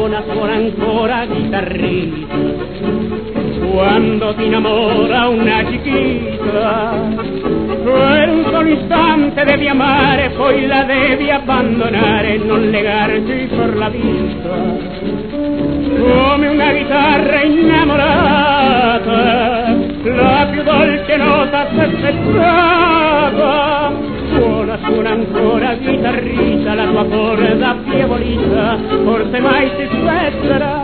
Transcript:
suona ancora chitarrita, quando ti innamora una chiquita, per un solo istante devi amare, poi la devi abbandonare e non legarti per la vita, come una chitarra innamorata, la più dolce nota s'è spezzata. Suona ancora chitarrita, la tua corda affievolita, forse mai si spezzerà.